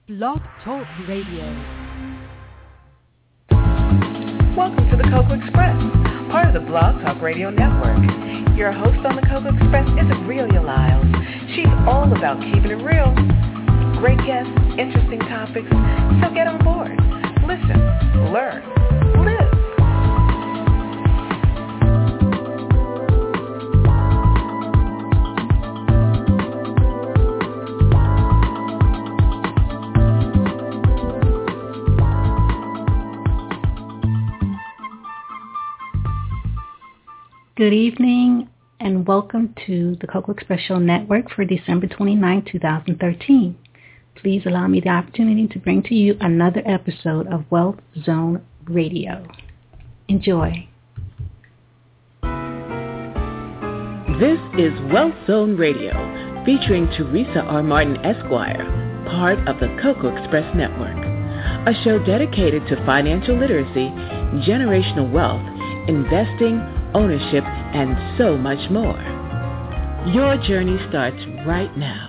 Blog Talk Radio. Welcome to the Cocoa Express, part of the Blog Talk Radio Network. Your host on the Cocoa Express is Aurelia Lyles. She's all about keeping it real. Great guests, interesting topics, so get on board. Listen, learn, live. Good evening and welcome to the Cocoa Express Show Network for December 29, 2013. Please allow me the opportunity to bring to you another episode of Wealth Zone Radio. Enjoy. This is Wealth Zone Radio, featuring Teresa R. Martin Esquire, part of the Cocoa Express Network, a show dedicated to financial literacy, generational wealth, investing, ownership, and so much more. Your journey starts right now.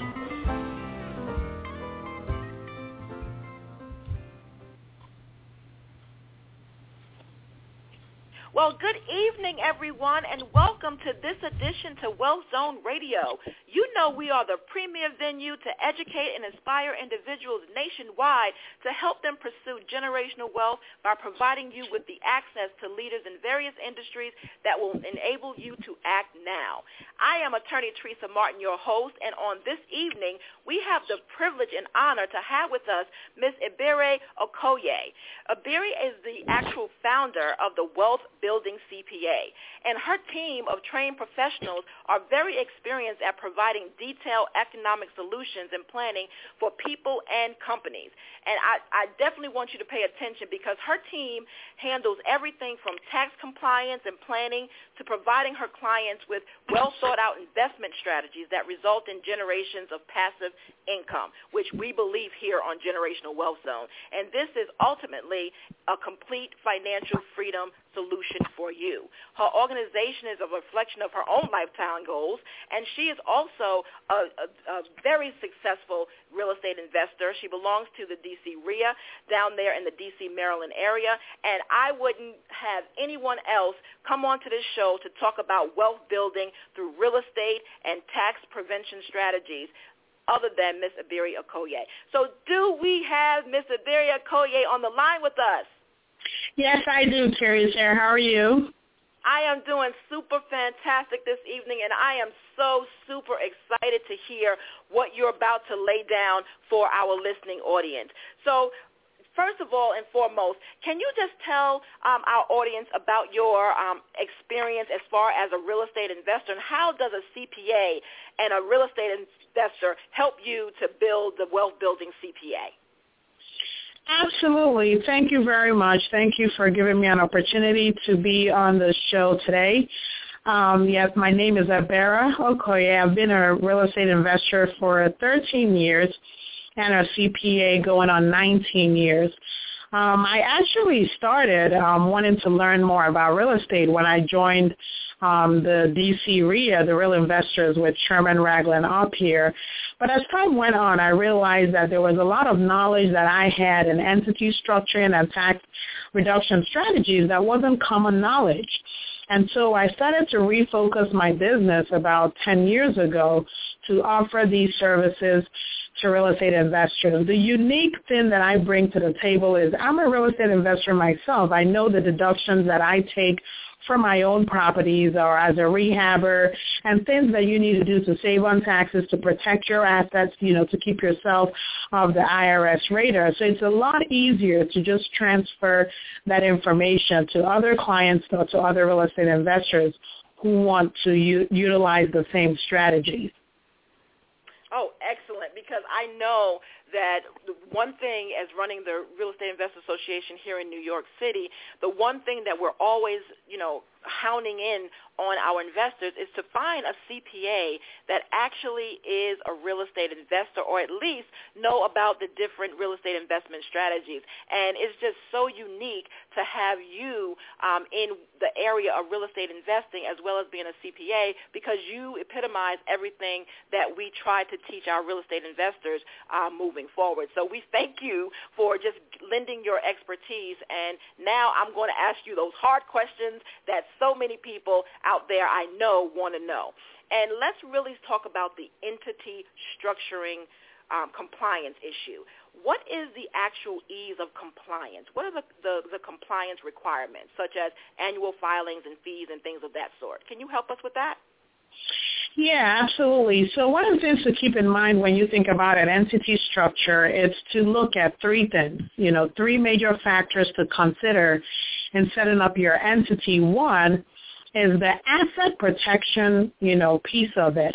Well, good evening, everyone, and welcome to this edition to Wealth Zone Radio. You know we are the premier venue to educate and inspire individuals nationwide to help them pursue generational wealth by providing you with the access to leaders in various industries that will enable you to act now. I am attorney Teresa Martin, your host, and on this evening, we have the privilege and honor to have with us Ms. Ebere Okoye. Ebere is the actual founder of the Wealth Building CPA, and her team of trained professionals are very experienced at providing detailed economic solutions and planning for people and companies. And I definitely want you to pay attention because her team handles everything from tax compliance and planning to providing her clients with well-thought-out investment strategies that result in generations of passive income, which we believe here on Generational Wealth Zone. And this is ultimately a complete financial freedom solution for you. Her organization is a reflection of her own lifetime goals, and she is also a very successful real estate investor. She belongs to the D.C. REIA down there in the D.C., Maryland area, and I wouldn't have anyone else come onto this show to talk about wealth building through real estate and tax prevention strategies other than Ms. Ebere Okoye. So do we have Ms. Ebere Okoye on the line with us? Yes, I do, Teresa. How are you? I am doing super fantastic this evening, and I am so super excited to hear what you're about to lay down for our listening audience. So first of all and foremost, can you just tell our audience about your experience as far as a real estate investor, and how does a CPA and a real estate investor help you to build the wealth building CPA? Absolutely. Thank you very much. Thank you for giving me an opportunity to be on the show today. Yes, my name is Ebere Okoye. I've been a real estate investor for 13 years and a CPA going on 19 years. I actually started wanting to learn more about real estate when I joined the D.C. REIA, the Real Investors with Sherman Ragland up here. But as time went on, I realized that there was a lot of knowledge that I had in entity structuring and tax reduction strategies that wasn't common knowledge. And so I started to refocus my business about 10 years ago to offer these services to real estate investors. The unique thing that I bring to the table is I'm a real estate investor myself. I know the deductions that I take for my own properties or as a rehabber and things that you need to do to save on taxes, to protect your assets, to keep yourself off the IRS radar. So it's a lot easier to just transfer that information to other clients or to other real estate investors who want to utilize the same strategies. Oh, excellent, because I know that the one thing as running the Real Estate Investors Association here in New York City, the one thing that we're always, hounding in on our investors is to find a CPA that actually is a real estate investor, or at least know about the different real estate investment strategies. And it's just so unique to have you in the area of real estate investing as well as being a CPA, because you epitomize everything that we try to teach our real estate investors moving forward. So we thank you for just lending your expertise. And now I'm going to ask you those hard questions that so many people out there I know want to know. And let's really talk about the entity structuring compliance issue. What is the actual ease of compliance? What are the compliance requirements, such as annual filings and fees and things of that sort? Can you help us with that? Yeah, absolutely. So one of the things to keep in mind when you think about an entity structure is to look at three things, three major factors to consider in setting up your entity. One is the asset protection, piece of it,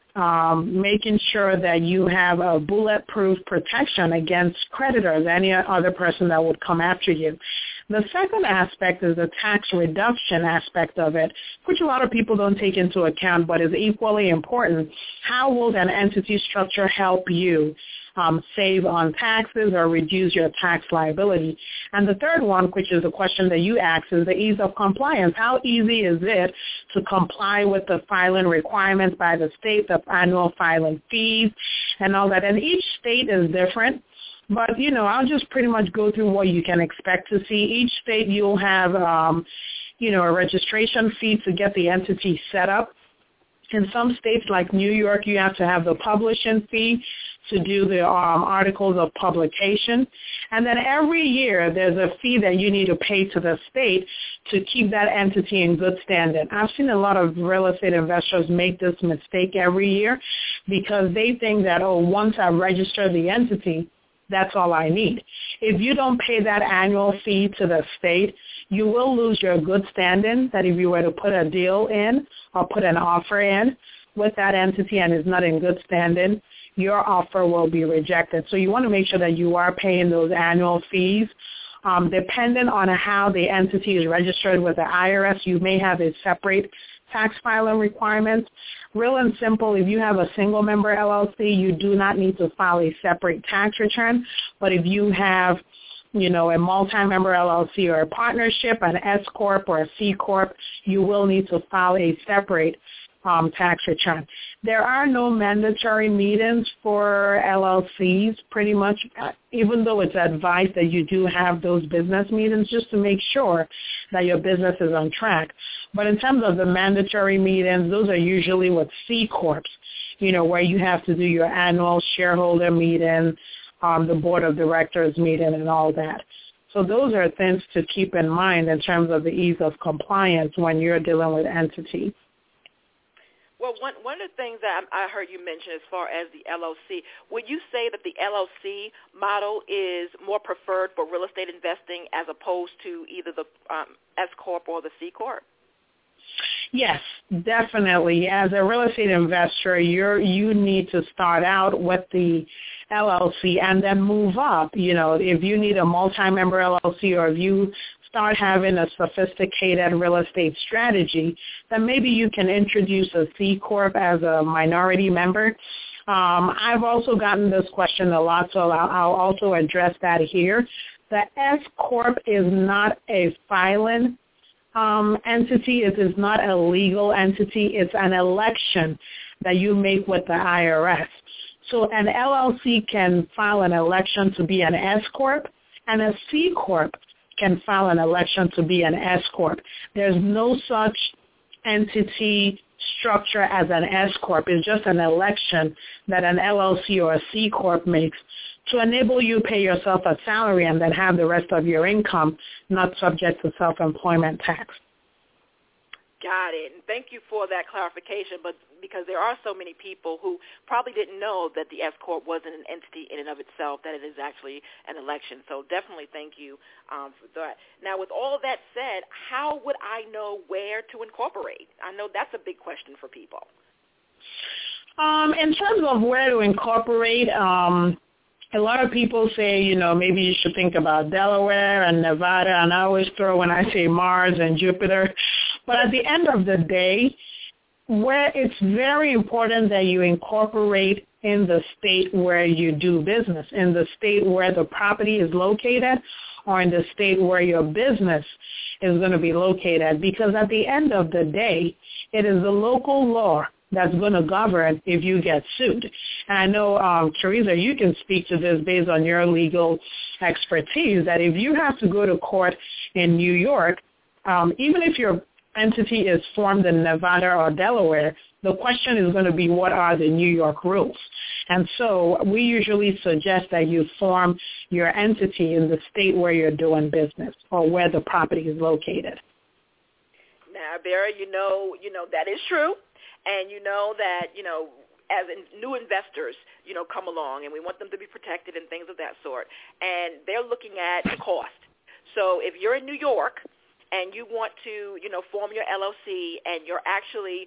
making sure that you have a bulletproof protection against creditors, any other person that would come after you. The second aspect is the tax reduction aspect of it, which a lot of people don't take into account, but is equally important. How will an entity structure help you save on taxes or reduce your tax liability? And the third one, which is the question that you asked, is the ease of compliance. How easy is it to comply with the filing requirements by the state, the annual filing fees, and all that? And each state is different. But, I'll just pretty much go through what you can expect to see. Each state you'll have, a registration fee to get the entity set up. In some states like New York, you have to have the publishing fee to do the articles of publication. And then every year there's a fee that you need to pay to the state to keep that entity in good standing. I've seen a lot of real estate investors make this mistake every year because they think that, once I register the entity, that's all I need. If you don't pay that annual fee to the state, you will lose your good standing, that if you were to put a deal in or put an offer in with that entity and is not in good standing, your offer will be rejected. So you want to make sure that you are paying those annual fees. Depending on how the entity is registered with the IRS, you may have a separate tax filing requirements. Real and simple, if you have a single member LLC, you do not need to file a separate tax return. But if you have, a multi-member LLC or a partnership, an S Corp or a C Corp, you will need to file a separate tax return. There are no mandatory meetings for LLCs, pretty much, even though it's advised that you do have those business meetings just to make sure that your business is on track. But in terms of the mandatory meetings, those are usually with C Corps, where you have to do your annual shareholder meeting, the board of directors meeting and all that. So those are things to keep in mind in terms of the ease of compliance when you're dealing with entities. Well, one of the things that I heard you mention as far as the LLC, would you say that the LLC model is more preferred for real estate investing as opposed to either the S Corp or the C Corp? Yes, definitely. As a real estate investor, you need to start out with the LLC and then move up. If you need a multi-member LLC or if you start having a sophisticated real estate strategy, then maybe you can introduce a C Corp as a minority member. I've also gotten this question a lot, so I'll also address that here. The S Corp is not a filing entity. It is not a legal entity. It's an election that you make with the IRS. So an LLC can file an election to be an S Corp, and a C Corp can file an election to be an S Corp. There's no such entity structure as an S Corp. It's just an election that an LLC or a C Corp makes to enable you to pay yourself a salary and then have the rest of your income not subject to self-employment tax. Got it. And thank you for that clarification, but because there are so many people who probably didn't know that the S Corp wasn't an entity in and of itself, that it is actually an election. So definitely thank you for that. Now, with all of that said, how would I know where to incorporate? I know that's a big question for people. In terms of where to incorporate, a lot of people say, maybe you should think about Delaware and Nevada, and I always throw when I say Mars and Jupiter. But at the end of the day, where it's very important that you incorporate in the state where you do business, in the state where the property is located, or in the state where your business is going to be located, because at the end of the day, it is the local law that's going to govern if you get sued. And I know, Teresa, you can speak to this based on your legal expertise, that if you have to go to court in New York, even if your entity is formed in Nevada or Delaware, the question is going to be, what are the New York rules? And so we usually suggest that you form your entity in the state where you're doing business or where the property is located. Now, Vera, you know that is true. And you know that, as new investors, come along, and we want them to be protected and things of that sort. And they're looking at cost. So if you're in New York and you want to, form your LLC, and you're actually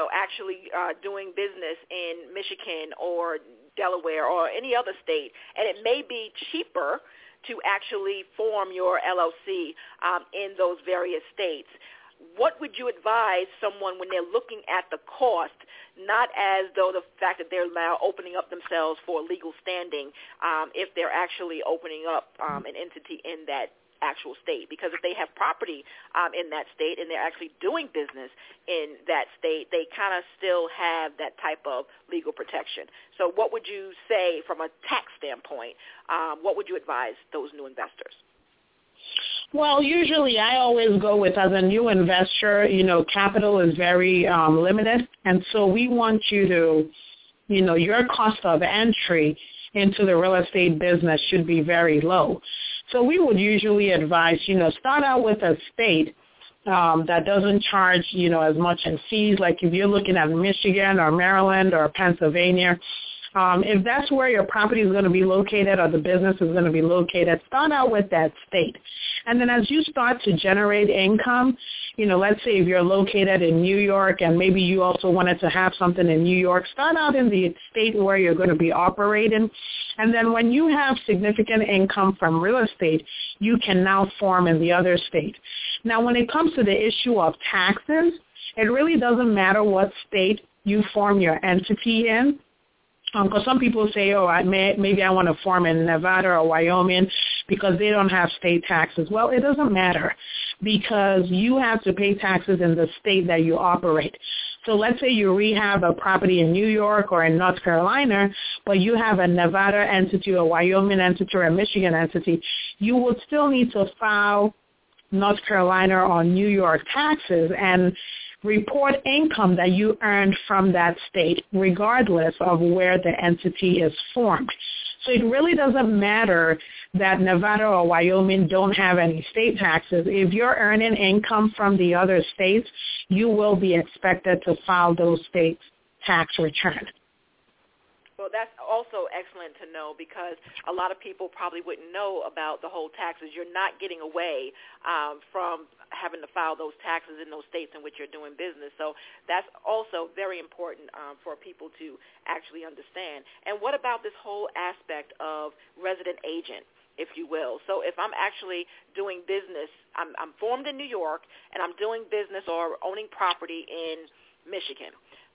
doing business in Michigan or Delaware or any other state, and it may be cheaper to actually form your LLC in those various states, what would you advise someone when they're looking at the cost, not as though the fact that they're now opening up themselves for legal standing, if they're actually opening up an entity in that actual state? Because if they have property in that state and they're actually doing business in that state, they kind of still have that type of legal protection. So what would you say from a tax standpoint? What would you advise those new investors? Well, usually I always go with, as a new investor, capital is very limited. And so we want you to, your cost of entry into the real estate business should be very low. So we would usually advise, start out with a state that doesn't charge, as much in fees. Like if you're looking at Michigan or Maryland or Pennsylvania, if that's where your property is going to be located or the business is going to be located, start out with that state. And then as you start to generate income, let's say if you're located in New York and maybe you also wanted to have something in New York, start out in the state where you're going to be operating. And then when you have significant income from real estate, you can now form in the other state. Now, when it comes to the issue of taxes, it really doesn't matter what state you form your entity in. Because some people say, maybe I want to form in Nevada or Wyoming because they don't have state taxes. Well, it doesn't matter because you have to pay taxes in the state that you operate. So let's say you rehab a property in New York or in North Carolina, but you have a Nevada entity or Wyoming entity or a Michigan entity, you would still need to file North Carolina or New York taxes and report income that you earned from that state, regardless of where the entity is formed. So it really doesn't matter that Nevada or Wyoming don't have any state taxes. If you're earning income from the other states, you will be expected to file those states' tax returns. Well, that's also excellent to know because a lot of people probably wouldn't know about the whole taxes. You're not getting away from having to file those taxes in those states in which you're doing business. So that's also very important for people to actually understand. And what about this whole aspect of resident agent, if you will? So if I'm actually doing business, I'm formed in New York, and I'm doing business or owning property in Michigan.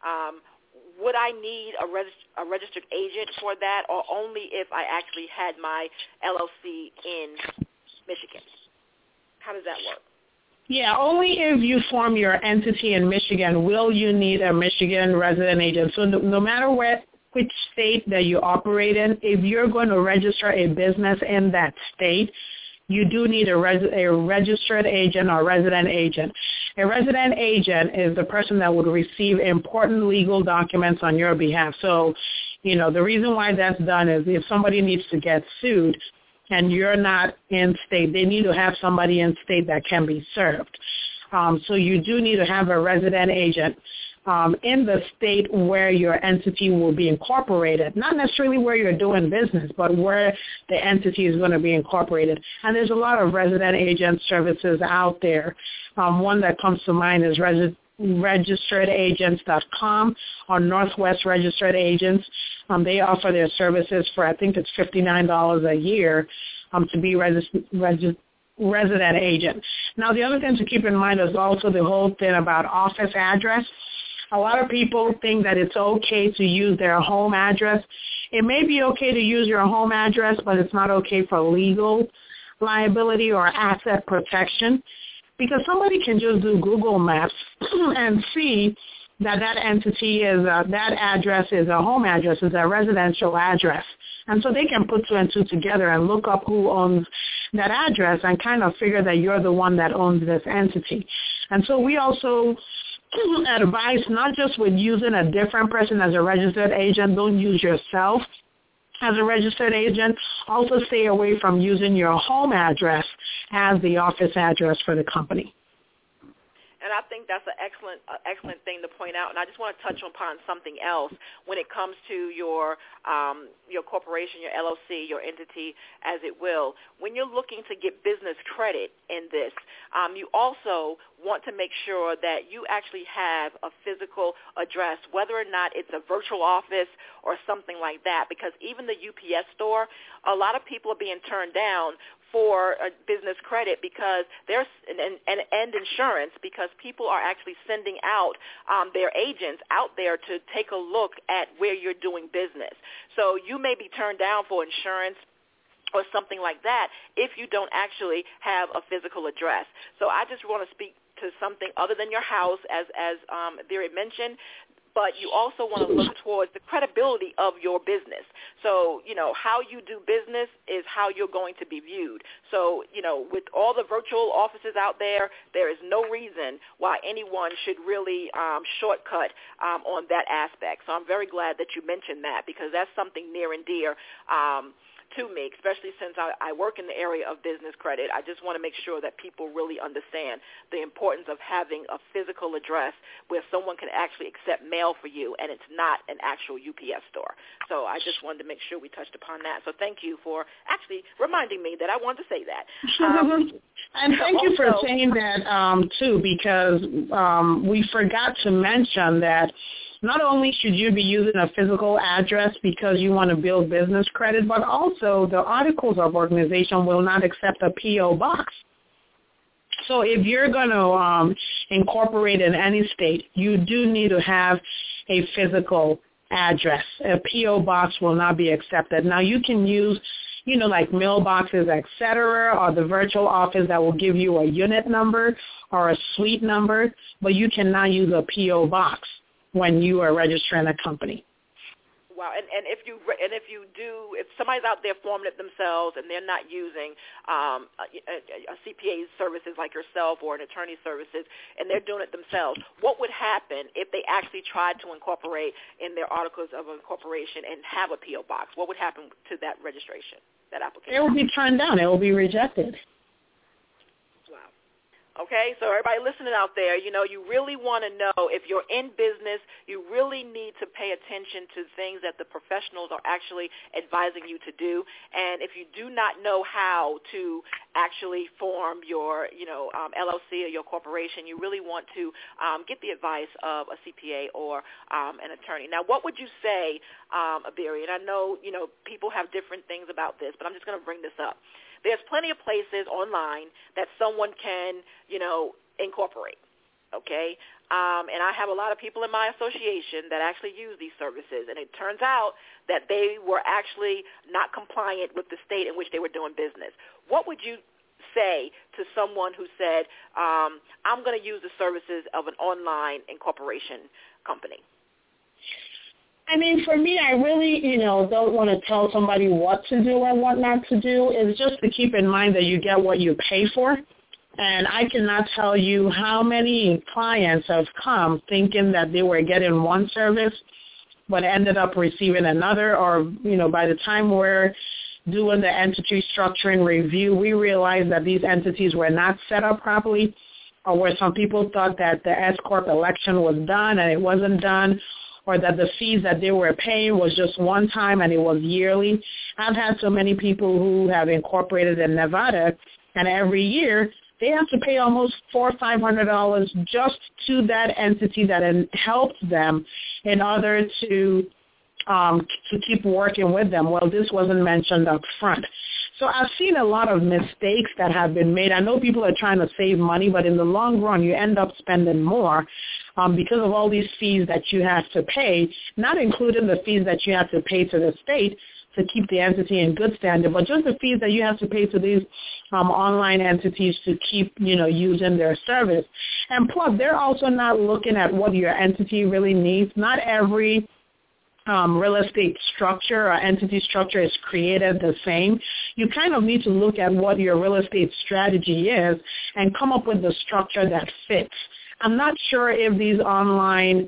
Would I need a registered agent for that, or only if I actually had my LLC in Michigan? How does that work? Yeah, only if you form your entity in Michigan will you need a Michigan resident agent. So no matter which state that you operate in, if you're going to register a business in that state, you do need a registered agent or resident agent. A resident agent is the person that would receive important legal documents on your behalf. So, the reason why that's done is if somebody needs to get sued and you're not in state, they need to have somebody in state that can be served. So you do need to have a resident agent in the state where your entity will be incorporated, not necessarily where you're doing business, but where the entity is going to be incorporated. And there's a lot of resident agent services out there. One that comes to mind is northwestregisteredagents.com or Northwest Registered Agents. They offer their services for, I think it's $59 a year to be resident agent. Now, the other thing to keep in mind is also the whole thing about office address. A lot of people think that it's okay to use their home address. It may be okay to use your home address, but it's not okay for legal liability or asset protection, because somebody can just do Google Maps and see that entity is, that address is a home address, is a residential address. And so they can put two and two together and look up who owns that address and kind of figure that you're the one that owns this entity. And so we also advise not just with using a different person as a registered agent, don't use yourself as a registered agent. Also stay away from using your home address as the office address for the company. And I think that's an excellent thing to point out. And I just want to touch upon something else when it comes to your corporation, your LLC, your entity, as it will. When you're looking to get business credit in this, you also want to make sure that you actually have a physical address, whether or not it's a virtual office or something like that, because even the UPS store, a lot of people are being turned down for a business credit because there's and insurance, because people are actually sending out their agents out there to take a look at where you're doing business. So you may be turned down for insurance or something like that if you don't actually have a physical address. So I just want to speak to something other than your house, as Vera mentioned. But you also want to look towards the credibility of your business. So, how you do business is how you're going to be viewed. So, with all the virtual offices out there, there is no reason why anyone should really shortcut on that aspect. So I'm very glad that you mentioned that, because that's something near and dear to me, especially since I work in the area of business credit. I just want to make sure that people really understand the importance of having a physical address where someone can actually accept mail for you, and it's not an actual UPS store. So I just wanted to make sure we touched upon that. So thank you for actually reminding me that I wanted to say that. And thank you for saying that, too, because we forgot to mention that not only should you be using a physical address because you want to build business credit, but also the articles of organization will not accept a P.O. box. So if you're going to incorporate in any state, you do need to have a physical address. A P.O. box will not be accepted. Now, you can use, like mailboxes, et cetera, or the virtual office that will give you a unit number or a suite number, but you cannot use a P.O. box when you are registering a company. Wow, and if somebody's out there forming it themselves and they're not using a CPA services like yourself or an attorney services, and they're doing it themselves, what would happen if they actually tried to incorporate in their articles of incorporation and have a P.O. box? What would happen to that registration, that application? It will be turned down. It will be rejected. Okay, so everybody listening out there, you really want to know if you're in business, you really need to pay attention to things that the professionals are actually advising you to do. And if you do not know how to actually form your, LLC or your corporation, you really want to get the advice of a CPA or an attorney. Now, what would you say, Abiri? And I know, people have different things about this, but I'm just going to bring this up. There's plenty of places online that someone can, incorporate, okay? And I have a lot of people in my association that actually use these services, and it turns out that they were actually not compliant with the state in which they were doing business. What would you say to someone who said, I'm going to use the services of an online incorporation company? I mean, for me, I really, don't want to tell somebody what to do and what not to do. It's just to keep in mind that you get what you pay for. And I cannot tell you how many clients have come thinking that they were getting one service but ended up receiving another, or, by the time we're doing the entity structuring review, we realized that these entities were not set up properly, or where some people thought that the S-Corp election was done and it wasn't done, or that the fees that they were paying was just one time and it was yearly. I've had so many people who have incorporated in Nevada, and every year they have to pay almost $400 or $500 just to that entity that helped them in order to keep working with them. Well, this wasn't mentioned up front. So I've seen a lot of mistakes that have been made. I know people are trying to save money, but in the long run, you end up spending more because of all these fees that you have to pay, not including the fees that you have to pay to the state to keep the entity in good standing, but just the fees that you have to pay to these online entities to keep, using their service. And plus, they're also not looking at what your entity really needs. Not every real estate structure or entity structure is created the same. You kind of need to look at what your real estate strategy is and come up with the structure that fits. I'm not sure if these online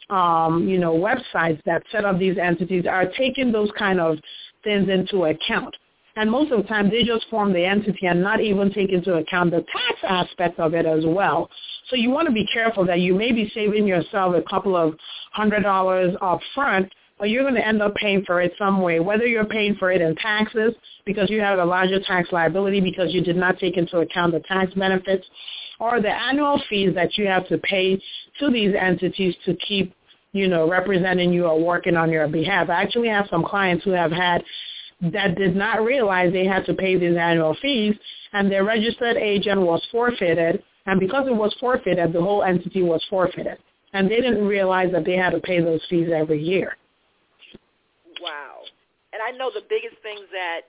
websites that set up these entities are taking those kind of things into account. And most of the time, they just form the entity and not even take into account the tax aspect of it as well. So you want to be careful that you may be saving yourself a couple of $100 up front, but you're going to end up paying for it some way, whether you're paying for it in taxes because you have a larger tax liability because you did not take into account the tax benefits, or the annual fees that you have to pay to these entities to keep, representing you or working on your behalf. I actually have some clients who have had that did not realize they had to pay these annual fees, and their registered agent was forfeited, and because it was forfeited, the whole entity was forfeited, and they didn't realize that they had to pay those fees every year. Wow. And I know the biggest things that,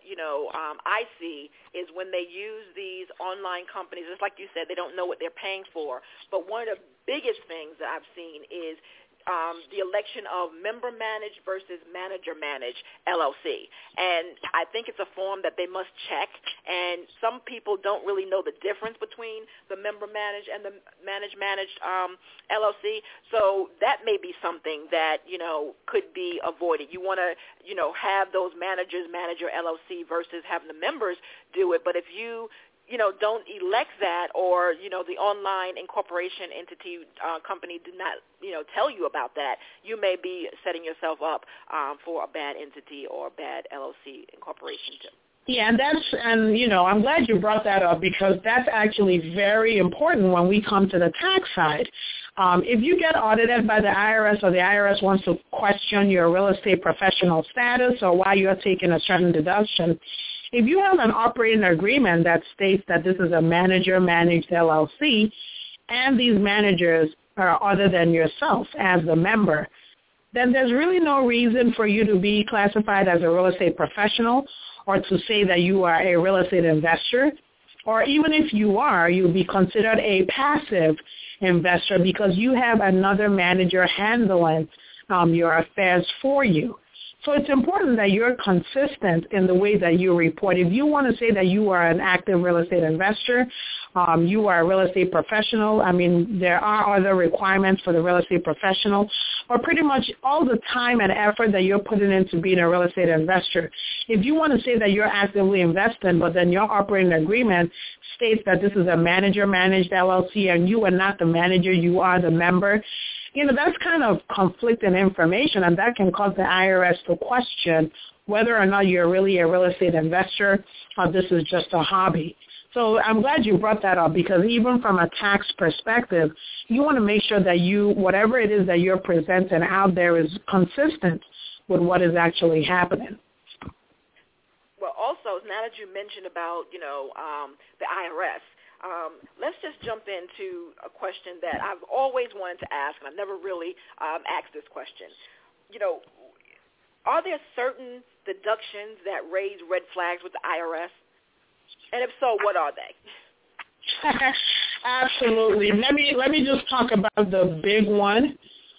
I see is when they use these online companies, just like you said, they don't know what they're paying for. But one of the biggest things that I've seen is the election of member-managed versus manager-managed LLC. And I think it's a form that they must check, and some people don't really know the difference between the member-managed and the managed LLC. So that may be something that, could be avoided. You want to, have those managers manage your LLC versus having the members do it. But if you don't elect that, or, the online incorporation entity company did not, tell you about that, you may be setting yourself up for a bad entity or a bad LLC incorporation too. Yeah, and I'm glad you brought that up because that's actually very important when we come to the tax side. If you get audited by the IRS, or the IRS wants to question your real estate professional status or why you're taking a certain deduction, if you have an operating agreement that states that this is a manager-managed LLC and these managers are other than yourself as the member, then there's really no reason for you to be classified as a real estate professional or to say that you are a real estate investor. Or even if you are, you'll be considered a passive investor because you have another manager handling your affairs for you. So it's important that you're consistent in the way that you report. If you want to say that you are an active real estate investor, you are a real estate professional, there are other requirements for the real estate professional, or pretty much all the time and effort that you're putting into being a real estate investor. If you want to say that you're actively investing, but then your operating agreement states that this is a manager-managed LLC and you are not the manager, you are the member, that's kind of conflicting information, and that can cause the IRS to question whether or not you're really a real estate investor or this is just a hobby. So I'm glad you brought that up because even from a tax perspective, you want to make sure that whatever it is that you're presenting out there is consistent with what is actually happening. Well, also, now that you mentioned about, the IRS, let's just jump into a question that I've always wanted to ask, and I've never really asked this question. Are there certain deductions that raise red flags with the IRS? And if so, what are they? Absolutely. Let me just talk about the big one.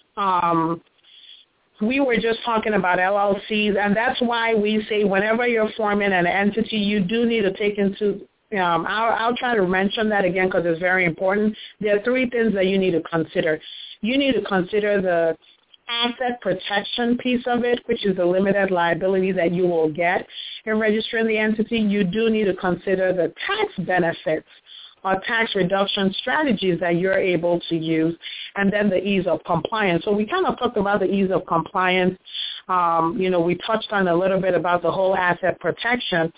We were just talking about LLCs, and that's why we say whenever you're forming an entity, you do need to take into I'll try to mention that again because it's very important. There are three things that you need to consider. You need to consider the asset protection piece of it, which is the limited liability that you will get in registering the entity. You do need to consider the tax benefits or tax reduction strategies that you're able to use, and then the ease of compliance. So we kind of talked about the ease of compliance. We touched on a little bit about the whole asset protection.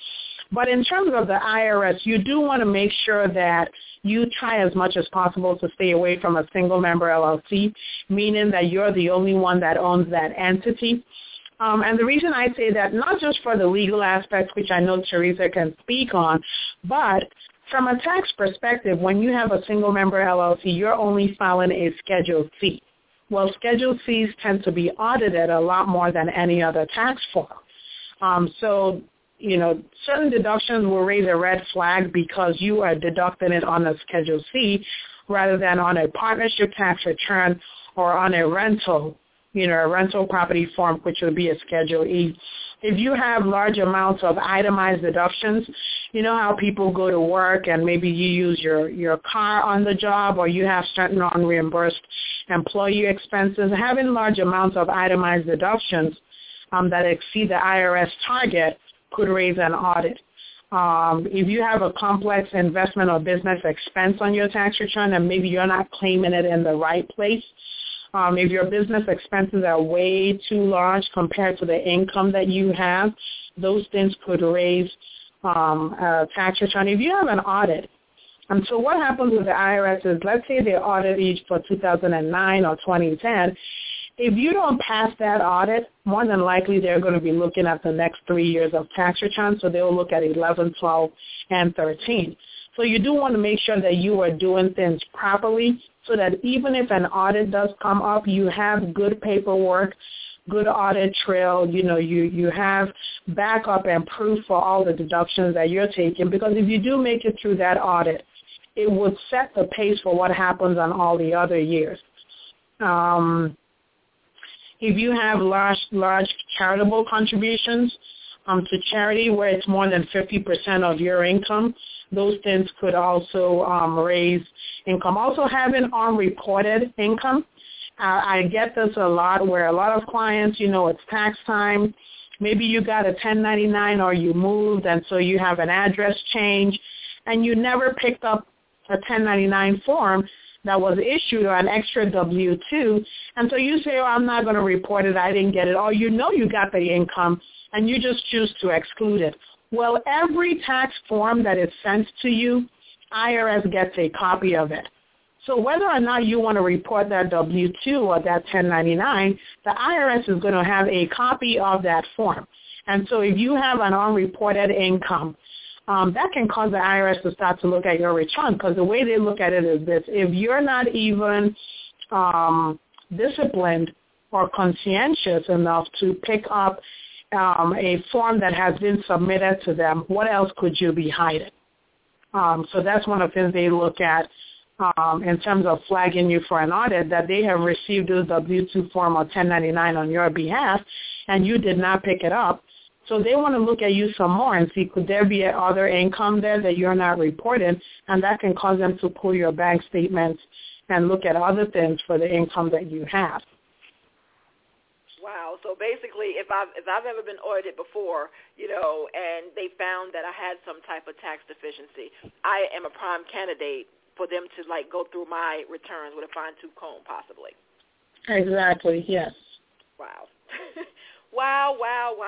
But in terms of the IRS, you do want to make sure that you try as much as possible to stay away from a single-member LLC, meaning that you're the only one that owns that entity. And the reason I say that, not just for the legal aspects, which I know Teresa can speak on, but from a tax perspective, when you have a single-member LLC, you're only filing a Schedule C. Well, Schedule Cs tend to be audited a lot more than any other tax form. So, certain deductions will raise a red flag because you are deducting it on a Schedule C rather than on a partnership tax return or on a rental, a rental property form, which would be a Schedule E. If you have large amounts of itemized deductions, you know how people go to work and maybe you use your car on the job, or you have certain non-reimbursed employee expenses. Having large amounts of itemized deductions that exceed the IRS target could raise an audit. If you have a complex investment or business expense on your tax return and maybe you're not claiming it in the right place, if your business expenses are way too large compared to the income that you have, those things could raise a tax return. If you have an audit, and so what happens with the IRS is, let's say they audit each for 2009 or 2010. If you don't pass that audit, more than likely they're going to be looking at the next 3 years of tax returns, so they'll look at 11, 12, and 13. So you do want to make sure that you are doing things properly so that even if an audit does come up, you have good paperwork, good audit trail, you have backup and proof for all the deductions that you're taking, because if you do make it through that audit, it would set the pace for what happens on all the other years. If you have large charitable contributions to charity where it's more than 50% of your income, those things could also raise income. Also having unreported income. I get this a lot where a lot of clients, it's tax time. Maybe you got a 1099 or you moved, and so you have an address change, and you never picked up a 1099 form that was issued or an extra W-2, and so you say, I'm not going to report it, I didn't get it, or you got the income, and you just choose to exclude it. Well, every tax form that is sent to you, IRS gets a copy of it. So whether or not you want to report that W-2 or that 1099, the IRS is going to have a copy of that form. And so if you have an unreported income, that can cause the IRS to start to look at your return, because the way they look at it is this: if you're not even disciplined or conscientious enough to pick up a form that has been submitted to them, what else could you be hiding? So that's one of the things they look at in terms of flagging you for an audit, that they have received a W-2 form or 1099 on your behalf, and you did not pick it up. So they want to look at you some more and see, could there be other income there that you're not reporting, and that can cause them to pull your bank statements and look at other things for the income that you have. Wow. So basically, if I've ever been audited before, and they found that I had some type of tax deficiency, I am a prime candidate for them to go through my returns with a fine-tooth comb, possibly. Exactly. Yes. Wow. Wow.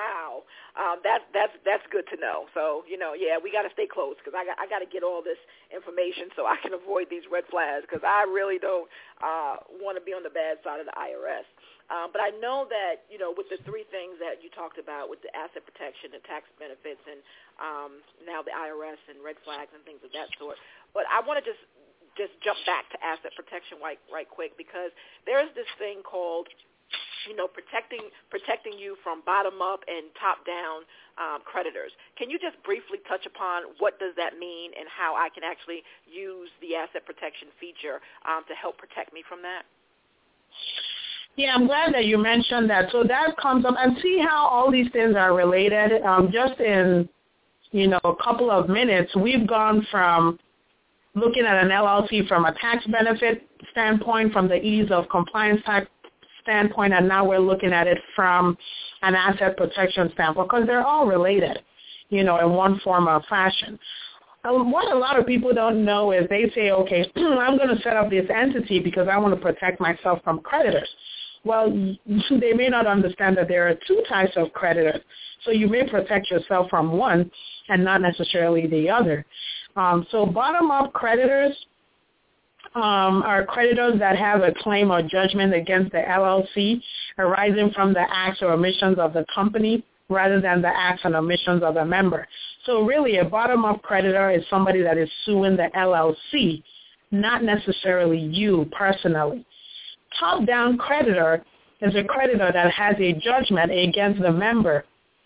That's good to know. So, we got to stay close, because I got to get all this information so I can avoid these red flags, because I really don't want to be on the bad side of the IRS. But I know that, with the three things that you talked about, with the asset protection, the tax benefits, and now the IRS and red flags and things of that sort. But I want to just jump back to asset protection right quick, because there's this thing called, protecting you from bottom-up and top-down creditors. Can you just briefly touch upon what does that mean and how I can actually use the asset protection feature to help protect me from that? Yeah, I'm glad that you mentioned that. So that comes up, and see how all these things are related. Just in, a couple of minutes, we've gone from looking at an LLC from a tax benefit standpoint, from the ease of compliance type standpoint, and now we're looking at it from an asset protection standpoint, because they're all related, in one form or fashion. What a lot of people don't know is they say, okay, I'm going to set up this entity because I want to protect myself from creditors. Well, they may not understand that there are two types of creditors. So you may protect yourself from one and not necessarily the other. So bottom-up creditors are creditors that have a claim or judgment against the LLC arising from the acts or omissions of the company rather than the acts and omissions of a member. So really a bottom-up creditor is somebody that is suing the LLC, not necessarily you personally. Top-down creditor is a creditor that has a judgment against the member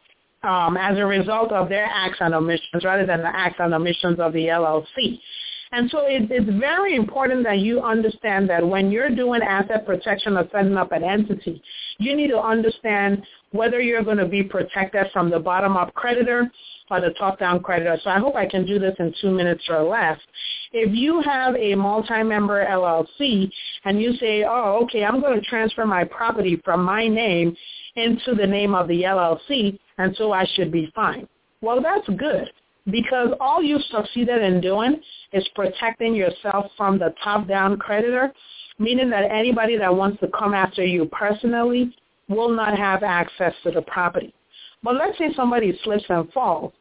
as a result of their acts and omissions rather than the acts and omissions of the LLC. And so it's very important that you understand that when you're doing asset protection or setting up an entity, you need to understand whether you're going to be protected from the bottom-up creditor or the top-down creditor. So I hope I can do this in 2 minutes or less. If you have a multi-member LLC and you say, oh, okay, I'm going to transfer my property from my name into the name of the LLC, and so I should be fine. Well, that's good, because all you've succeeded in doing is protecting yourself from the top-down creditor, meaning that anybody that wants to come after you personally will not have access to the property. But let's say somebody slips and falls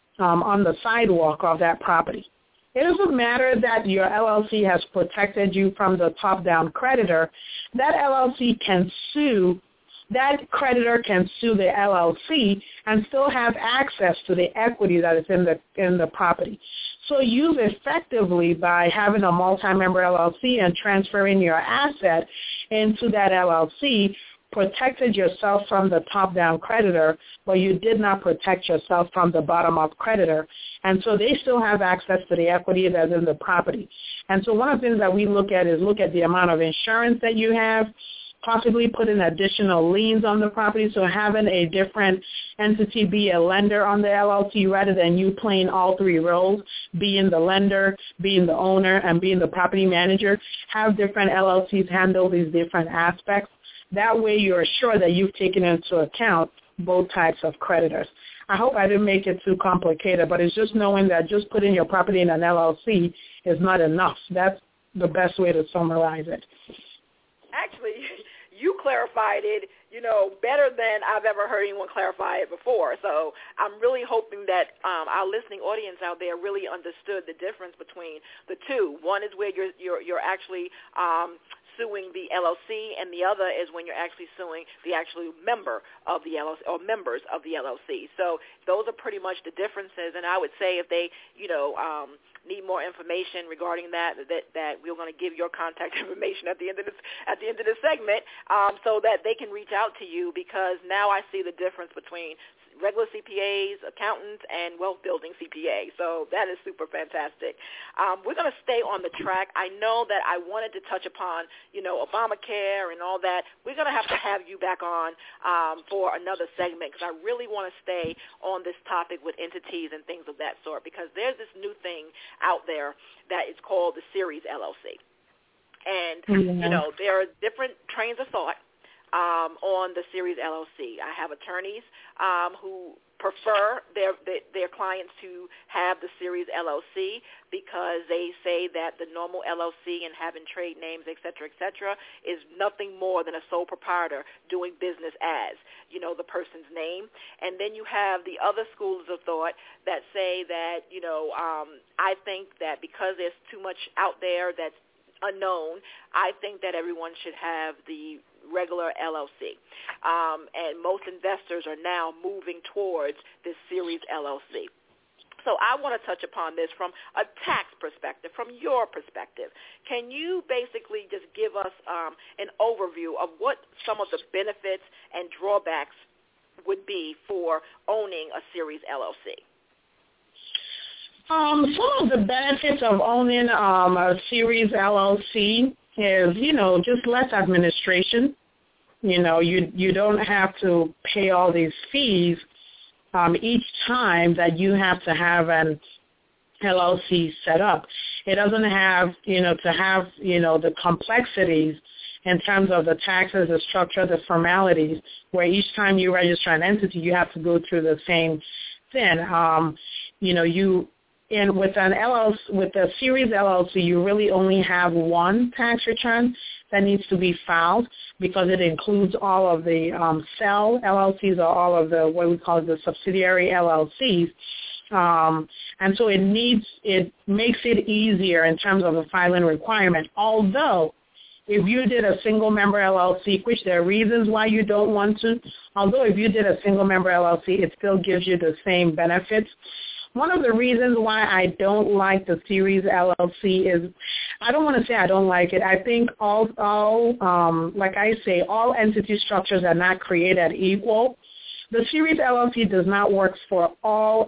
on the sidewalk of that property. It doesn't matter that your LLC has protected you from the top-down creditor. That LLC can sue. That creditor can sue the LLC and still have access to the equity that is in the property. So you've effectively, by having a multi-member LLC and transferring your asset into that LLC, protected yourself from the top-down creditor, but you did not protect yourself from the bottom-up creditor. And so they still have access to the equity that's in the property. And so one of the things that we look at is look at the amount of insurance that you have, possibly put in additional liens on the property, so having a different entity be a lender on the LLC rather than you playing all three roles, being the lender, being the owner, and being the property manager. Have different LLCs handle these different aspects. That way you're sure that you've taken into account both types of creditors. I hope I didn't make it too complicated, but it's just knowing that just putting your property in an LLC is not enough. That's the best way to summarize it. Actually, you clarified it, better than I've ever heard anyone clarify it before. So I'm really hoping that our listening audience out there really understood the difference between the two. One is where you're actually suing the LLC, and the other is when you're actually suing the actual member of the LLC or members of the LLC. So those are pretty much the differences. And I would say if they, need more information regarding that we're going to give your contact information at the end of this segment, so that they can reach out to you, because now I see the difference between regular CPAs, accountants, and wealth-building CPA. So that is super fantastic. We're going to stay on the track. I know that I wanted to touch upon, Obamacare and all that. We're going to have you back on for another segment, because I really want to stay on this topic with entities and things of that sort, because there's this new thing out there that is called the Series LLC. And, there are different trains of thought on the Series LLC. I have attorneys who prefer their clients to have the Series LLC because they say that the normal LLC and having trade names, et cetera, is nothing more than a sole proprietor doing business as, the person's name. And then you have the other schools of thought that say that, I think that because there's too much out there that's unknown, I think that everyone should have the regular LLC. And most investors are now moving towards this Series LLC. So I want to touch upon this from a tax perspective, from your perspective. Can you basically just give us an overview of what some of the benefits and drawbacks would be for owning a Series LLC? Some of the benefits of owning a Series LLC is, just less administration. You don't have to pay all these fees each time that you have to have an LLC set up. It doesn't have, the complexities in terms of the taxes, the structure, the formalities, where each time you register an entity, you have to go through the same thing. with a series LLC, you really only have one tax return that needs to be filed because it includes all of the cell LLCs or all of the what we call the subsidiary LLCs. And so it makes it easier in terms of the filing requirement. Although, if you did a single-member LLC, which there are reasons why you don't want to, although if you did a single-member LLC, it still gives you the same benefits. One of the reasons why I don't like the series LLC is, I don't want to say I don't like it. I think all entity structures are not created equal. The series LLC does not work for all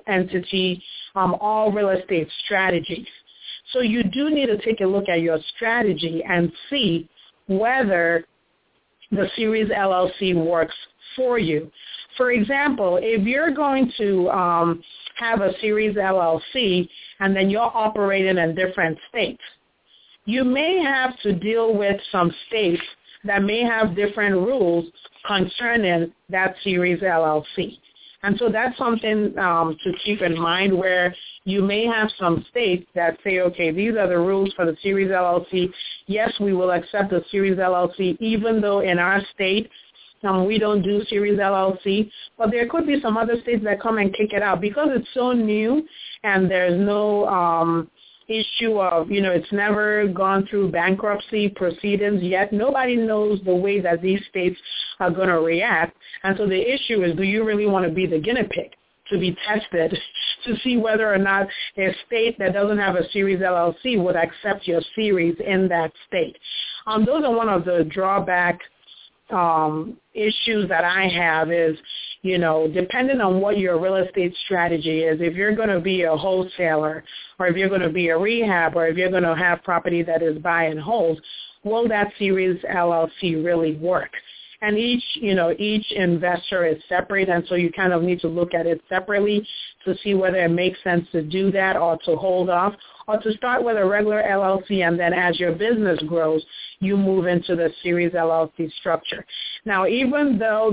all real estate strategies. So you do need to take a look at your strategy and see whether the series LLC works for you. For example, if you're going to have a series LLC and then you're operating in different states, you may have to deal with some states that may have different rules concerning that series LLC. And so that's something to keep in mind, where you may have some states that say, okay, these are the rules for the series LLC. Yes, we will accept the series LLC, even though in our state we don't do series LLC. But there could be some other states that come and kick it out because it's so new and there's no issue of, it's never gone through bankruptcy proceedings yet. Nobody knows the way that these states are going to react. And so the issue is, do you really want to be the guinea pig to be tested to see whether or not a state that doesn't have a series LLC would accept your series in that state? Those are one of the drawback issues that I have is, depending on what your real estate strategy is, if you're going to be a wholesaler or if you're going to be a rehab or if you're going to have property that is buy and hold, will that series LLC really work? And each investor is separate, and so you kind of need to look at it separately to see whether it makes sense to do that or to hold off or to start with a regular LLC, and then as your business grows, you move into the series LLC structure. Now, even though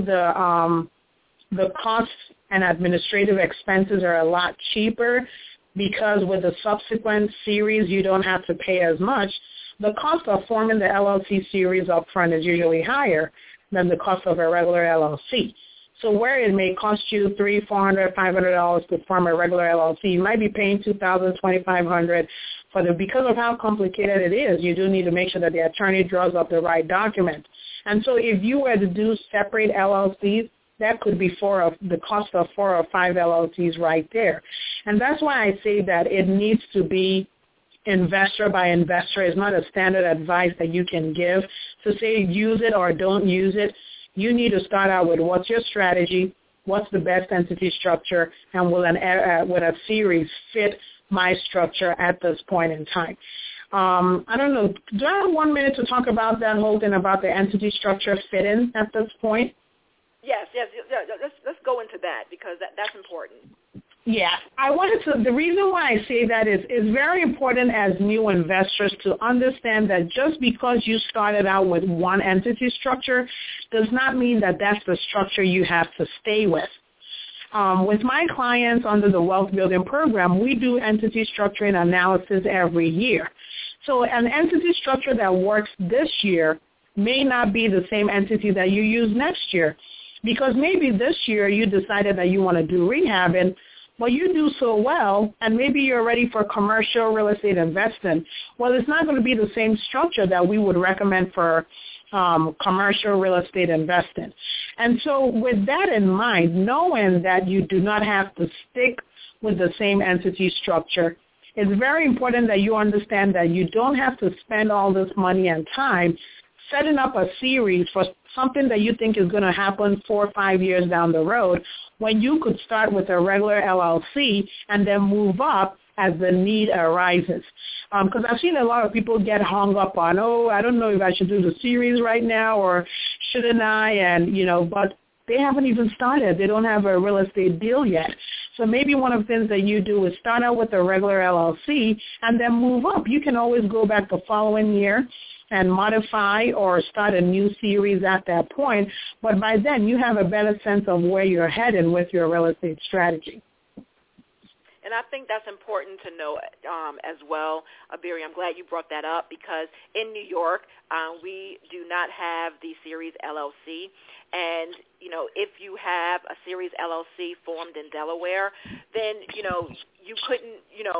the costs and administrative expenses are a lot cheaper because with the subsequent series you don't have to pay as much, the cost of forming the LLC series up front is usually higher than the cost of a regular LLC. So where it may cost you $300, $400, $500 to form a regular LLC, you might be paying $2,000, $2,500 because of how complicated it is. You do need to make sure that the attorney draws up the right document. And so if you were to do separate LLCs, that could be the cost of 4 or 5 LLCs right there. And that's why I say that it needs to be investor by investor. Is not a standard advice that you can give to say use it or don't use it. You need to start out with what's your strategy, what's the best entity structure, and will a series fit my structure at this point in time. I don't know. Do I have 1 minute to talk about that whole thing about the entity structure fitting at this point? Yes. Let's go into that because that's important. Yeah, the reason why I say that is it's very important as new investors to understand that just because you started out with one entity structure does not mean that that's the structure you have to stay with. With my clients under the Wealth Building Program, we do entity structuring analysis every year. So an entity structure that works this year may not be the same entity that you use next year, because maybe this year you decided that you want to do rehabbing, but you do so well, and maybe you're ready for commercial real estate investing. Well, it's not going to be the same structure that we would recommend for commercial real estate investing. And so with that in mind, knowing that you do not have to stick with the same entity structure, it's very important that you understand that you don't have to spend all this money and time setting up a series for something that you think is going to happen 4 or 5 years down the road, when you could start with a regular LLC and then move up as the need arises. Because I've seen a lot of people get hung up on, I don't know if I should do the series right now or shouldn't I, and, but they haven't even started. They don't have a real estate deal yet. So maybe one of the things that you do is start out with a regular LLC and then move up. You can always go back the following year and modify or start a new series at that point. But by then, you have a better sense of where you're heading with your real estate strategy. And I think that's important to know as well, Abiri. I'm glad you brought that up because in New York, we do not have the Series LLC. And, if you have a Series LLC formed in Delaware, then, you couldn't,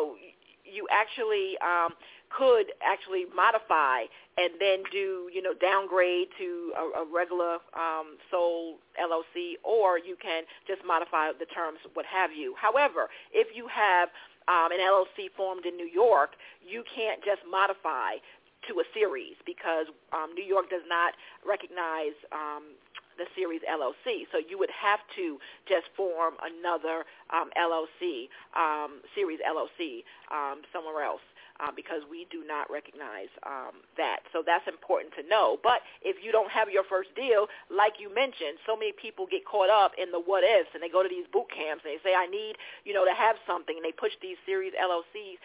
you actually could actually modify and then do, downgrade to a regular sole LLC, or you can just modify the terms, what have you. However, if you have an LLC formed in New York, you can't just modify to a series because New York does not recognize the Series LLC. So you would have to just form another LLC, Series LLC, somewhere else. Because we do not recognize that. So that's important to know. But if you don't have your first deal, like you mentioned, so many people get caught up in the what ifs, and they go to these boot camps, and they say, I need, to have something, and they push these Series LLC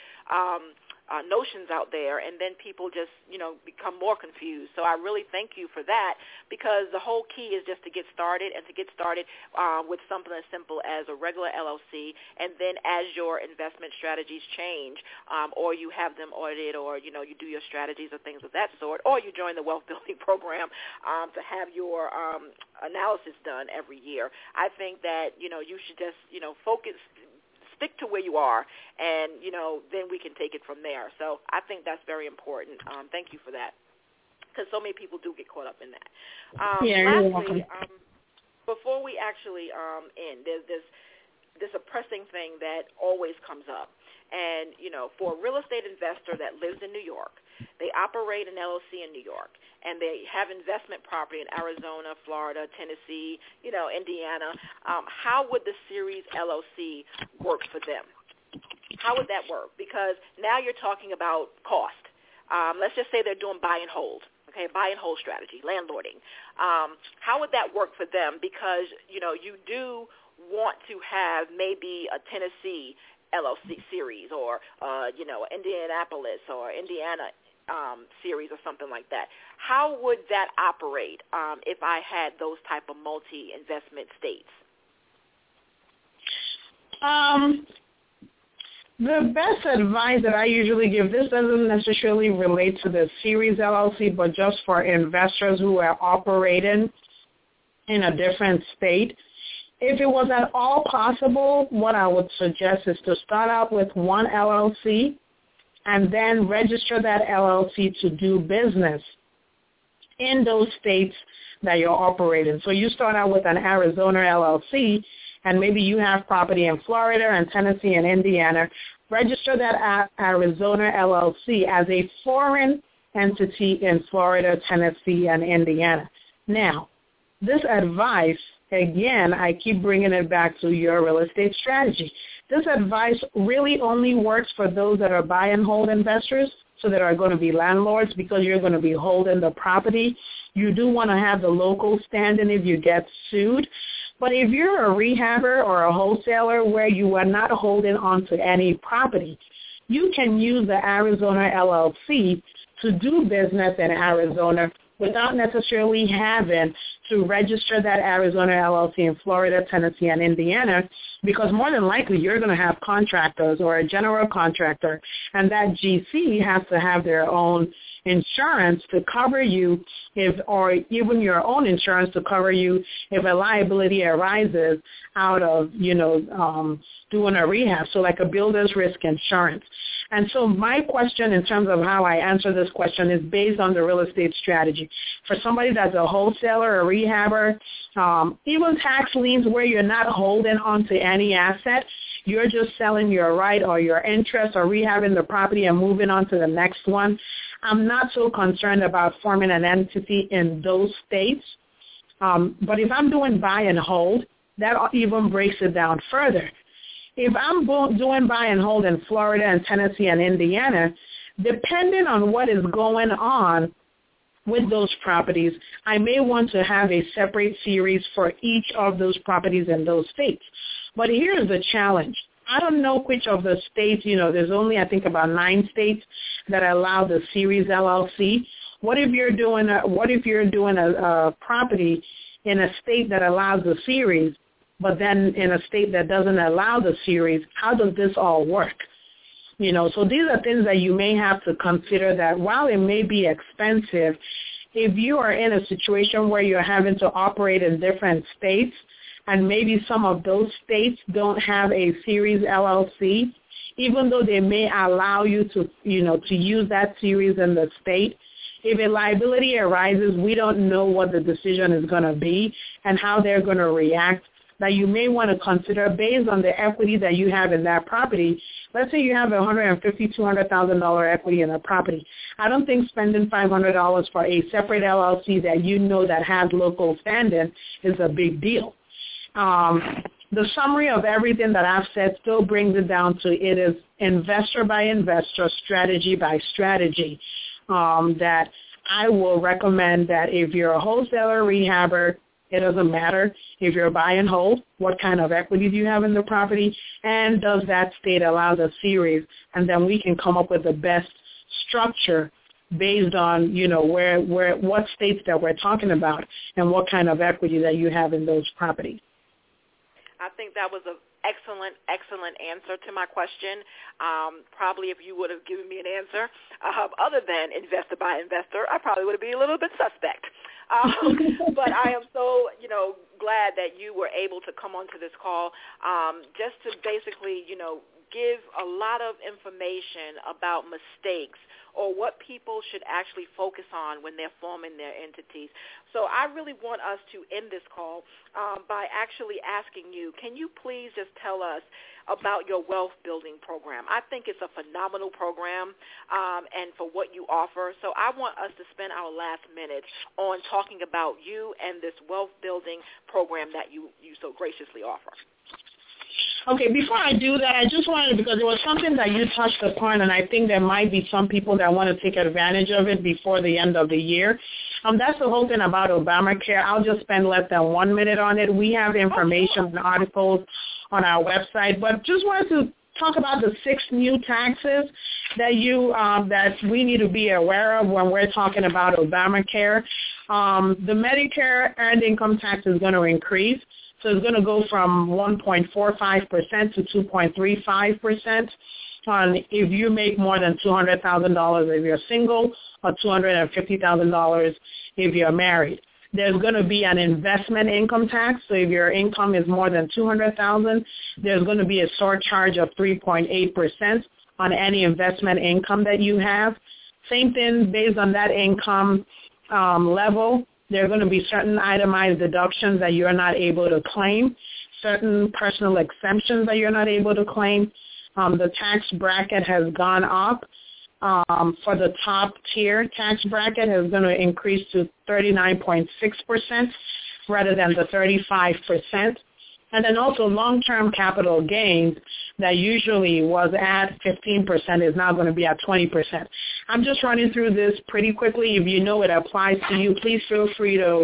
notions out there, and then people just, become more confused. So I really thank you for that, because the whole key is just to get started, and to get started with something as simple as a regular LLC, and then as your investment strategies change, or you have them audited, or, you do your strategies or things of that sort, or you join the wealth building program to have your analysis done every year. I think that, you should just, focus, stick to where you are, and, then we can take it from there. So I think that's very important. Thank you for that, because so many people do get caught up in that. Lastly, before we actually end, there's this a pressing thing that always comes up. And, for a real estate investor that lives in New York, they operate an LLC in New York, and they have investment property in Arizona, Florida, Tennessee, Indiana. How would the Series LLC work for them? How would that work? Because now you're talking about cost. Let's just say they're doing buy and hold. Okay, buy and hold strategy, landlording. How would that work for them? Because, you do want to have maybe a Tennessee LLC series, or Indianapolis or Indiana series, or something like that. How would that operate if I had those type of multi-investment states? The best advice that I usually give, this doesn't necessarily relate to the Series LLC, but just for investors who are operating in a different state. If it was at all possible, what I would suggest is to start out with one LLC and then register that LLC to do business in those states that you're operating. So you start out with an Arizona LLC, and maybe you have property in Florida and Tennessee and Indiana. Register that Arizona LLC as a foreign entity in Florida, Tennessee, and Indiana. Now, this advice, again, I keep bringing it back to your real estate strategy. This advice really only works for those that are buy and hold investors, so that are going to be landlords, because you're going to be holding the property. You do want to have the local stand-in if you get sued. But if you're a rehabber or a wholesaler where you are not holding onto any property, you can use the Arizona LLC to do business in Arizona without necessarily having to register that Arizona LLC in Florida, Tennessee, and Indiana, because more than likely you're going to have contractors or a general contractor, and that GC has to have their own insurance to cover you or even your own insurance to cover you if a liability arises out of, doing a rehab, so like a builder's risk insurance. And so my question in terms of how I answer this question is based on the real estate strategy. For somebody that's a wholesaler, a rehabber, even tax liens where you're not holding onto any asset, you're just selling your right or your interest or rehabbing the property and moving on to the next one. I'm not so concerned about forming an entity in those states. But if I'm doing buy and hold, that even breaks it down further. If I'm doing buy and hold in Florida and Tennessee and Indiana, depending on what is going on with those properties, I may want to have a separate series for each of those properties in those states. But here's the challenge. I don't know which of the states, there's only, I think, about 9 states that allow the Series LLC. What if you're doing a property in a state that allows the series, but then in a state that doesn't allow the series, how does this all work? So these are things that you may have to consider, that while it may be expensive, if you are in a situation where you're having to operate in different states, and maybe some of those states don't have a series LLC, even though they may allow you to use that series in the state, if a liability arises, we don't know what the decision is going to be and how they're going to react, that you may want to consider based on the equity that you have in that property. Let's say you have $150,000, $200,000 equity in a property. I don't think spending $500 for a separate LLC that you know that has local standing is a big deal. The summary of everything that I've said still brings it down to it is investor by investor, strategy by strategy, that I will recommend that if you're a wholesaler, rehabber, it doesn't matter. If you're buy and hold, what kind of equity do you have in the property, and does that state allow the series? And then we can come up with the best structure based on, what states that we're talking about and what kind of equity that you have in those properties. I think that was an excellent answer to my question. Probably if you would have given me an answer other than investor by investor, I probably would have been a little bit suspect. But I am so, glad that you were able to come onto this call just to basically, give a lot of information about mistakes or what people should actually focus on when they're forming their entities. So I really want us to end this call by actually asking you, can you please just tell us about your wealth building program? I think it's a phenomenal program and for what you offer. So I want us to spend our last minute on talking about you and this wealth building program that you so graciously offer. Okay, before I do that, I just wanted, because it was something that you touched upon, and I think there might be some people that want to take advantage of it before the end of the year. That's the whole thing about Obamacare. I'll just spend less than 1 minute on it. We have information and articles on our website, but just wanted to talk about the 6 new taxes that that we need to be aware of when we're talking about Obamacare. The Medicare earned income tax is going to increase. So it's going to go from 1.45% to 2.35% if you make more than $200,000 if you're single, or $250,000 if you're married. There's going to be an investment income tax. So if your income is more than $200,000, there's going to be a surcharge of 3.8% on any investment income that you have. Same thing based on that income level. There are going to be certain itemized deductions that you're not able to claim, certain personal exemptions that you're not able to claim. The tax bracket has gone up. For the top tier tax bracket is going to increase to 39.6% rather than the 35%. And then also long-term capital gains that usually was at 15% is now going to be at 20%. I'm just running through this pretty quickly. If you know it applies to you, please feel free to,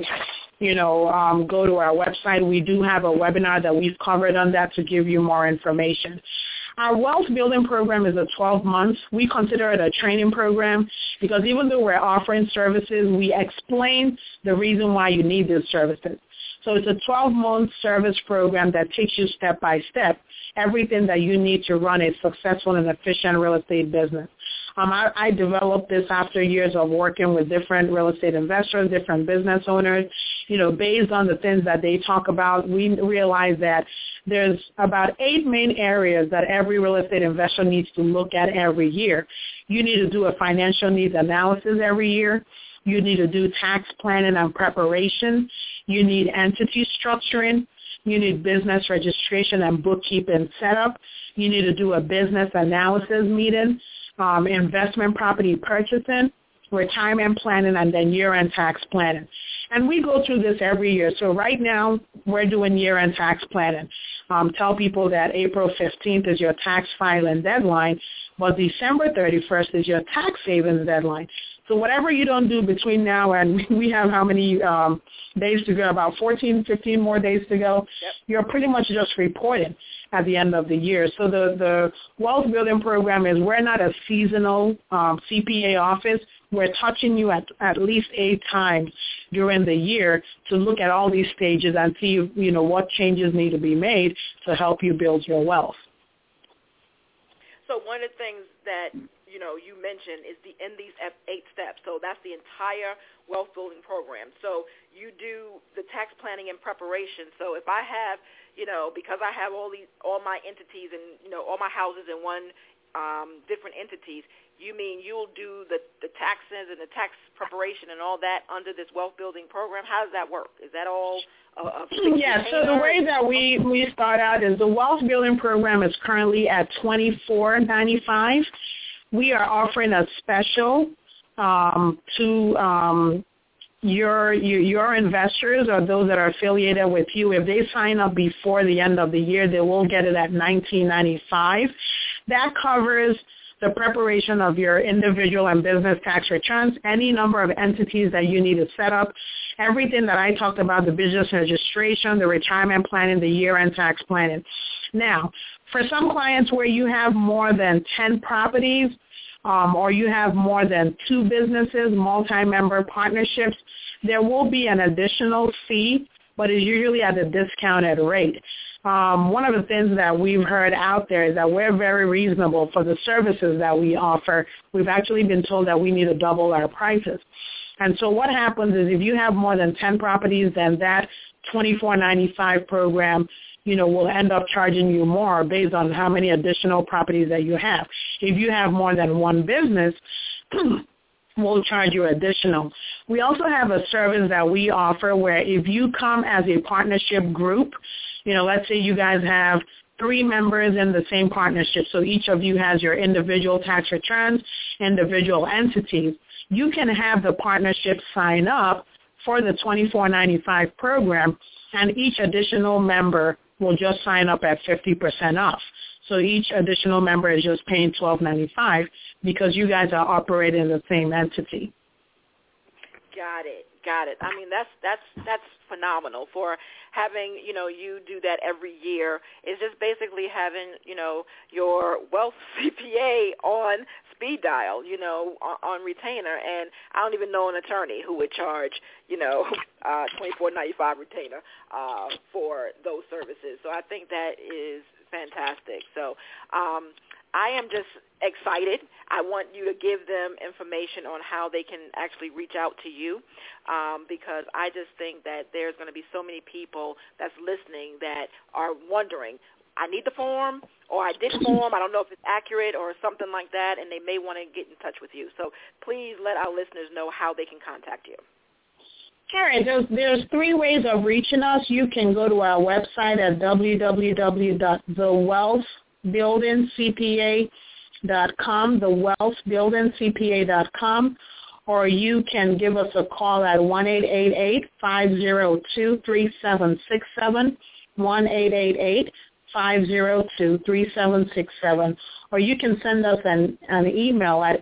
go to our website. We do have a webinar that we've covered on that to give you more information. Our wealth building program is a 12 months. We consider it a training program because even though we're offering services, we explain the reason why you need these services. So it's a 12-month service program that takes you step by step, everything that you need to run a successful and efficient real estate business. I developed this after years of working with different real estate investors, different business owners. Based on the things that they talk about, we realize that there's about 8 main areas that every real estate investor needs to look at every year. You need to do a financial needs analysis every year. You need to do tax planning and preparation. You need entity structuring. You need business registration and bookkeeping setup. You need to do a business analysis meeting, investment property purchasing, retirement planning, and then year-end tax planning. And we go through this every year. So right now, we're doing year-end tax planning. Tell people that April 15th is your tax filing deadline, but December 31st is your tax savings deadline. So whatever you don't do between now and we have how many days to go, about 14, 15 more days to go, you're pretty much just reporting at the end of the year. So the Wealth Building Program is we're not a seasonal CPA office. We're touching you at least 8 times during the year to look at all these stages and see, what changes need to be made to help you build your wealth. So one of the things that, you mentioned is in these 8 steps. So that's the entire wealth building program. So you do the tax planning and preparation. So if I have, because I have all my entities and, all my houses in one different entities, you mean you'll do the taxes and the tax preparation and all that under this wealth building program? How does that work? Is that all so the way that we start out is the wealth building program is currently at $24.95. We are offering a special to your investors or those that are affiliated with you. If they sign up before the end of the year, they will get it at $19.95. That covers the preparation of your individual and business tax returns, any number of entities that you need to set up, everything that I talked about, the business registration, the retirement planning, the year-end tax planning. Now, for some clients where you have more than 10 properties or you have more than 2 businesses, multi-member partnerships, there will be an additional fee, but it's usually at a discounted rate. One of the things that we've heard out there is that we're very reasonable for the services that we offer. We've actually been told that we need to double our prices. And so what happens is if you have more than 10 properties, then that $24.95 program, will end up charging you more based on how many additional properties that you have. If you have more than 1 business, we'll charge you additional. We also have a service that we offer where if you come as a partnership group, let's say you guys have 3 members in the same partnership, so each of you has your individual tax returns, individual entities, you can have the partnership sign up for the $24.95 program, and each additional member will just sign up at 50% off. So each additional member is just paying $12.95 because you guys are operating the same entity. Got it. I mean, that's phenomenal for having, you do that every year. It's just basically having, your wealth CPA on speed dial, on retainer. And I don't even know an attorney who would charge, $24.95 retainer for those services. So I think that is fantastic. So I am just excited. I want you to give them information on how they can actually reach out to you because I just think that there's going to be so many people that's listening that are wondering, I need the form or I did form, I don't know if it's accurate or something like that, and they may want to get in touch with you. So please let our listeners know how they can contact you. All right, there's 3 ways of reaching us. You can go to our website at www.thewealthbuildingcpa.com, thewealthbuildingcpa.com, or you can give us a call at 1-888-502-3767, 1-888-502-3767, or you can send us an email at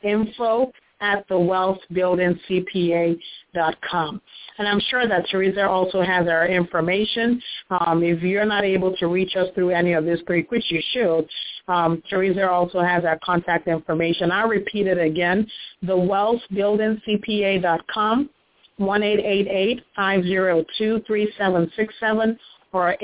info@thewealthbuildingcpa.com. And I'm sure that Teresa also has our information. If you're not able to reach us through any of this, which you should, Teresa also has our contact information. I'll repeat it again, thewealthbuildingcpa.com, 1-888-502-3767, or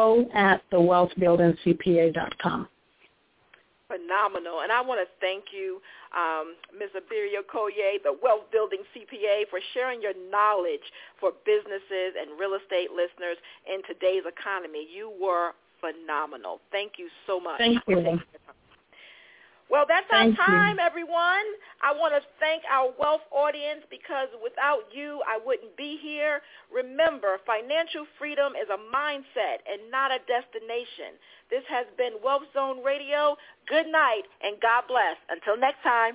info@thewealthbuildingcpa.com. Phenomenal. And I want to thank you, Ms. Abiria Okoye, the Wealth Building CPA, for sharing your knowledge for businesses and real estate listeners in today's economy. You were phenomenal. Thank you so much. Thank you. Well, that's our time, everyone. I want to thank our wealth audience because without you, I wouldn't be here. Remember, financial freedom is a mindset and not a destination. This has been Wealth Zone Radio. Good night, and God bless. Until next time.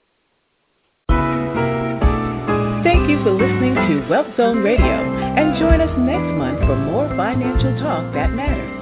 Thank you for listening to Wealth Zone Radio, and join us next month for more financial talk that matters.